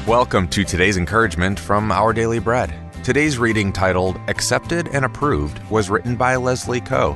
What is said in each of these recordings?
Welcome to today's encouragement from Our Daily Bread. Today's reading, titled Accepted and Approved, was written by Leslie Coe.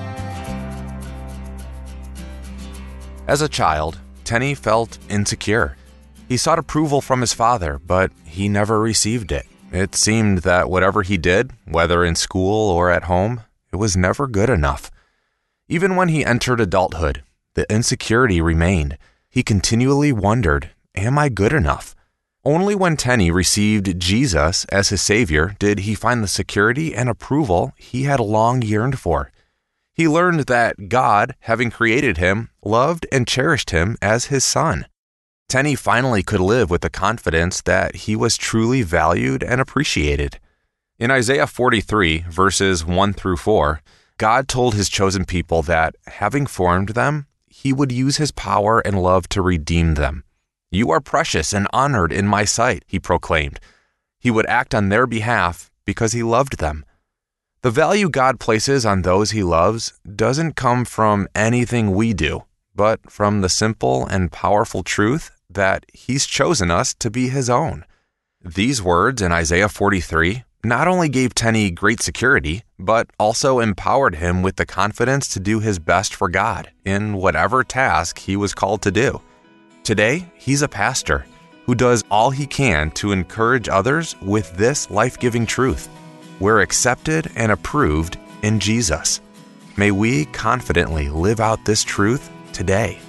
As a child, Tenny felt insecure. He sought approval from his father, but he never received it. It seemed that whatever he did, whether in school or at home, it was never good enough. Even when he entered adulthood, the insecurity remained. He continually wondered, am I good enough? Only when Tenny received Jesus as his Savior did he find the security and approval he had long yearned for. He learned that God, having created him, loved and cherished him as his son. Tenny finally could live with the confidence that he was truly valued and appreciated. In Isaiah 43, verses 1 through 4, God told his chosen people that, having formed them, he would use his power and love to redeem them. You are precious and honored in my sight, he proclaimed. He would act on their behalf because he loved them. The value God places on those he loves doesn't come from anything we do, but from the simple and powerful truth that he's chosen us to be his own. These words in Isaiah 43 not only gave Tenny great security, but also empowered him with the confidence to do his best for God in whatever task he was called to do. Today, he's a pastor who does all he can to encourage others with this life-giving truth. We're accepted and approved in Jesus. May we confidently live out this truth today.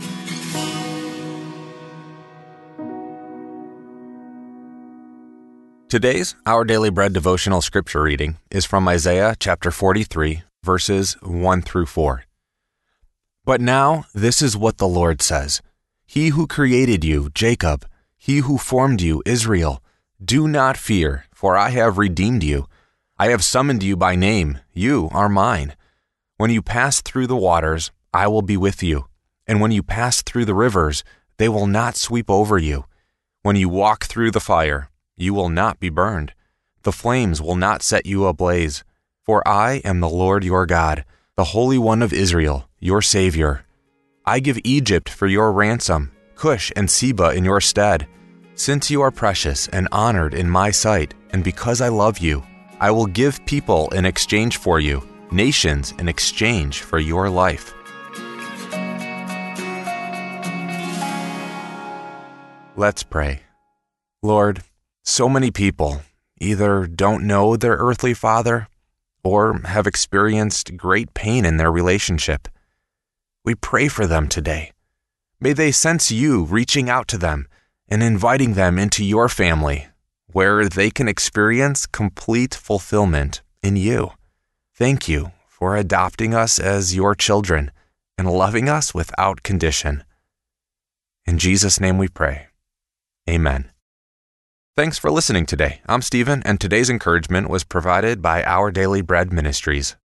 Today's Our Daily Bread devotional scripture reading is from Isaiah chapter 43, verses 1 through 4. But now this is what the Lord says. He who created you, Jacob, he who formed you, Israel, do not fear, for I have redeemed you. I have summoned you by name, you are mine. When you pass through the waters, I will be with you. And when you pass through the rivers, they will not sweep over you. When you walk through the fire, you will not be burned. The flames will not set you ablaze. For I am the Lord your God, the Holy One of Israel, your Savior. I give Egypt for your ransom, Cush and Seba in your stead. Since you are precious and honored in my sight, and because I love you, I will give people in exchange for you, nations in exchange for your life. Let's pray. Lord, so many people either don't know their earthly father or have experienced great pain in their relationship. We pray for them today. May they sense you reaching out to them and inviting them into your family, where they can experience complete fulfillment in you. Thank you for adopting us as your children and loving us without condition. In Jesus' name we pray. Amen. Thanks for listening today. I'm Stephen, and today's encouragement was provided by Our Daily Bread Ministries.